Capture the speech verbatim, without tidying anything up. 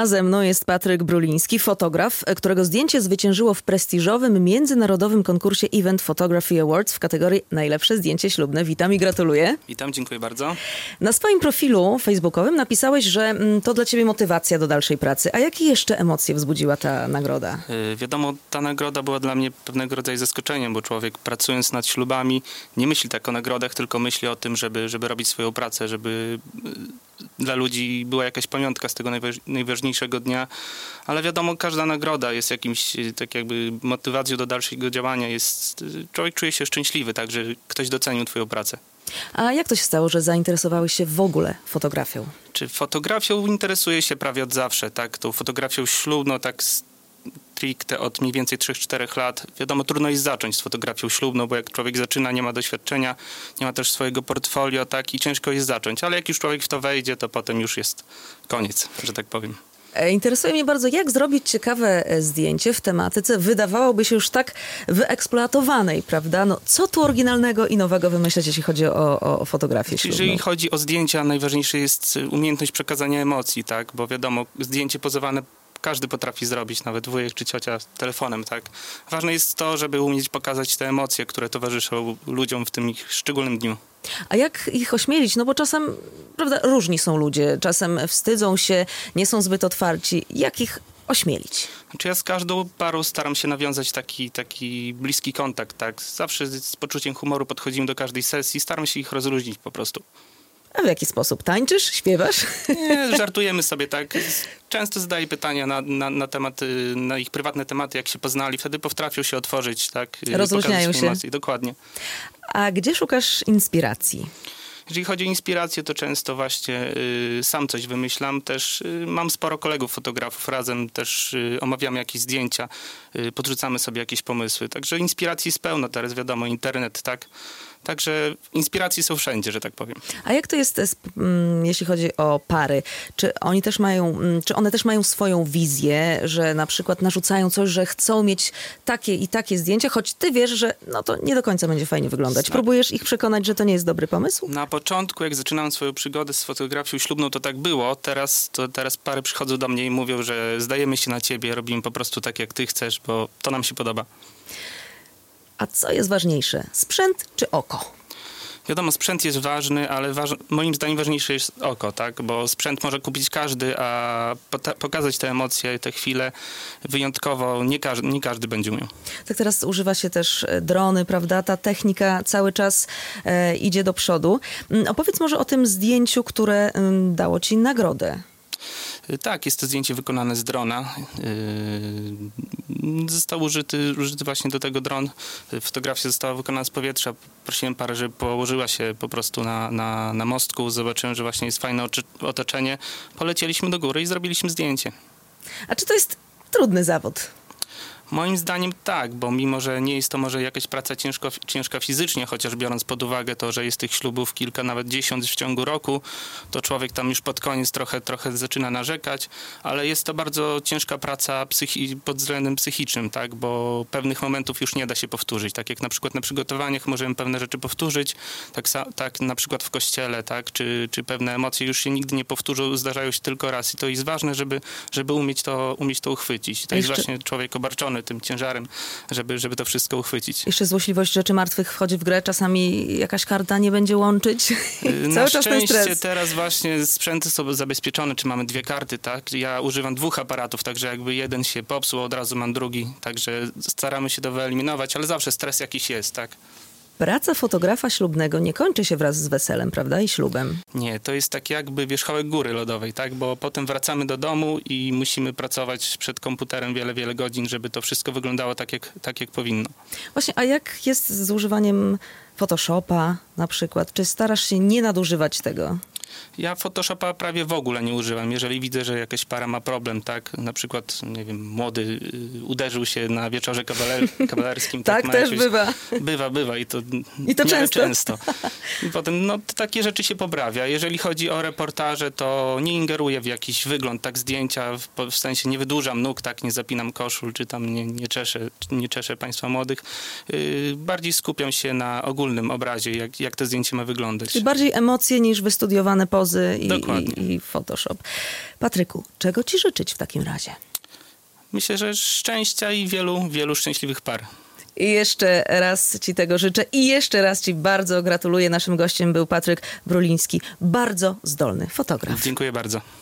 A ze mną jest Patryk Bruliński, fotograf, którego zdjęcie zwyciężyło w prestiżowym międzynarodowym konkursie Event Photography Awards w kategorii Najlepsze zdjęcie ślubne. Witam i gratuluję. Witam, dziękuję bardzo. Na swoim profilu facebookowym napisałeś, że to dla ciebie motywacja do dalszej pracy. A jakie jeszcze emocje wzbudziła ta nagroda? Yy, wiadomo, ta nagroda była dla mnie pewnego rodzaju zaskoczeniem, bo człowiek pracując nad ślubami nie myśli tak o nagrodach, tylko myśli o tym, żeby, żeby robić swoją pracę, żeby yy, dla ludzi była jakaś pamiątka z tego najważ, najważniejszego dnia. Ale wiadomo, każda nagroda jest jakimś tak jakby motywacją do dalszego działania. Jest, człowiek czuje się szczęśliwy, tak, że ktoś docenił twoją pracę. A jak to się stało, że zainteresowałeś się w ogóle fotografią? Czy fotografią interesuję się prawie od zawsze, tak? Tą fotografią ślubną, tak stricte od mniej więcej trzech czterech lat. Wiadomo, trudno jest zacząć z fotografią ślubną, bo jak człowiek zaczyna, nie ma doświadczenia, nie ma też swojego portfolio, tak? I ciężko jest zacząć. Ale jak już człowiek w to wejdzie, to potem już jest koniec, że tak powiem. Interesuje mnie bardzo, jak zrobić ciekawe zdjęcie w tematyce wydawałoby się już tak wyeksploatowanej, prawda? No, co tu oryginalnego i nowego wymyśleć, jeśli chodzi o, o, o fotografię ślubną? Jeżeli chodzi o zdjęcia, najważniejsze jest umiejętność przekazania emocji, tak? Bo wiadomo, zdjęcie pozowane każdy potrafi zrobić, nawet wujek czy ciocia telefonem, tak? Ważne jest to, żeby umieć pokazać te emocje, które towarzyszą ludziom w tym ich szczególnym dniu. A jak ich ośmielić? No bo czasem, prawda, różni są ludzie. Czasem wstydzą się, nie są zbyt otwarci. Jak ich ośmielić? Znaczy ja z każdą parą staram się nawiązać taki, taki bliski kontakt, tak? Zawsze z poczuciem humoru podchodzimy do każdej sesji, staram się ich rozluźnić po prostu. A w jaki sposób? Tańczysz? Śpiewasz? Nie, żartujemy sobie, tak. Często zadaję pytania na, na, na tematy, na ich prywatne tematy, jak się poznali. Wtedy potrafią się otworzyć, tak. Rozluźniają się. Emocje. Dokładnie. A gdzie szukasz inspiracji? Jeżeli chodzi o inspirację, to często właśnie y, sam coś wymyślam. Też y, mam sporo kolegów fotografów, razem też y, omawiamy jakieś zdjęcia, y, podrzucamy sobie jakieś pomysły. Także inspiracji jest pełno teraz, wiadomo, internet, tak. Także inspiracje są wszędzie, że tak powiem. A jak to jest, jeśli chodzi o pary? Czy oni też mają, czy one też mają swoją wizję, że na przykład narzucają coś, że chcą mieć takie i takie zdjęcia, choć ty wiesz, że no to nie do końca będzie fajnie wyglądać. Próbujesz ich przekonać, że to nie jest dobry pomysł? Na początku, jak zaczynałem swoją przygodę z fotografią ślubną, to tak było. Teraz, to teraz pary przychodzą do mnie i mówią, że zdajemy się na ciebie, robimy po prostu tak, jak ty chcesz, bo to nam się podoba. A co jest ważniejsze? Sprzęt czy oko? Wiadomo, sprzęt jest ważny, ale waż... moim zdaniem ważniejsze jest oko, tak? Bo sprzęt może kupić każdy, a pokazać te emocje, te chwile wyjątkowo nie, każ... nie każdy będzie umiał. Tak, teraz używa się też drony, prawda? Ta technika cały czas e, idzie do przodu. Opowiedz może o tym zdjęciu, które m, dało ci nagrodę. Tak, jest to zdjęcie wykonane z drona. Yy, został użyty, użyty właśnie do tego dron. Fotografia została wykonana z powietrza. Prosiłem parę, żeby położyła się po prostu na, na, na mostku. Zobaczyłem, że właśnie jest fajne otoczenie. Polecieliśmy do góry i zrobiliśmy zdjęcie. A czy to jest trudny zawód? Moim zdaniem tak, bo mimo, że nie jest to może jakaś praca ciężko, ciężka fizycznie, chociaż biorąc pod uwagę to, że jest tych ślubów kilka, nawet dziesiąt w ciągu roku, to człowiek tam już pod koniec trochę, trochę zaczyna narzekać, ale jest to bardzo ciężka praca psychi- pod względem psychicznym, tak, bo pewnych momentów już nie da się powtórzyć, tak jak na przykład na przygotowaniach możemy pewne rzeczy powtórzyć, tak, tak na przykład w kościele, tak, czy, czy pewne emocje już się nigdy nie powtórzą, zdarzają się tylko raz i to jest ważne, żeby, żeby umieć to, umieć to uchwycić. To jest Jeszcze... właśnie człowiek obarczony tym ciężarem, żeby, żeby to wszystko uchwycić. Jeszcze złośliwość rzeczy martwych wchodzi w grę. Czasami jakaś karta nie będzie łączyć. Na Cały czas ten szczęście stres. teraz właśnie sprzęty są zabezpieczone, czy mamy dwie karty, tak? Ja używam dwóch aparatów, także jakby jeden się popsuł, od razu mam drugi, także staramy się to wyeliminować, ale zawsze stres jakiś jest, tak? Praca fotografa ślubnego nie kończy się wraz z weselem, prawda? I ślubem. Nie, to jest tak jakby wierzchołek góry lodowej, tak? Bo potem wracamy do domu i musimy pracować przed komputerem wiele, wiele godzin, żeby to wszystko wyglądało tak, jak, tak, jak powinno. Właśnie, a jak jest z używaniem Photoshopa na przykład? Czy starasz się nie nadużywać tego? Ja Photoshopa prawie w ogóle nie używam. Jeżeli widzę, że jakaś para ma problem, tak, na przykład, nie wiem, młody y, uderzył się na wieczorze kawaler, kawalerskim. tak, tak też jakieś... bywa. Bywa, bywa i to, I to często. często. I potem, no, takie rzeczy się poprawia. Jeżeli chodzi o reportaże, to nie ingeruję w jakiś wygląd, tak, zdjęcia, w, w sensie nie wydłużam nóg, tak, nie zapinam koszul, czy tam nie, nie, czeszę, nie czeszę państwa młodych. Yy, bardziej skupiam się na ogólnym obrazie, jak, jak to zdjęcie ma wyglądać. Czyli bardziej emocje niż wystudiowane specjalne pozy i, Dokładnie. i, i Photoshop. Patryku, czego ci życzyć w takim razie? Myślę, że szczęścia i wielu, wielu szczęśliwych par. I jeszcze raz ci tego życzę i jeszcze raz ci bardzo gratuluję. Naszym gościem był Patryk Bruliński, bardzo zdolny fotograf. Dziękuję bardzo.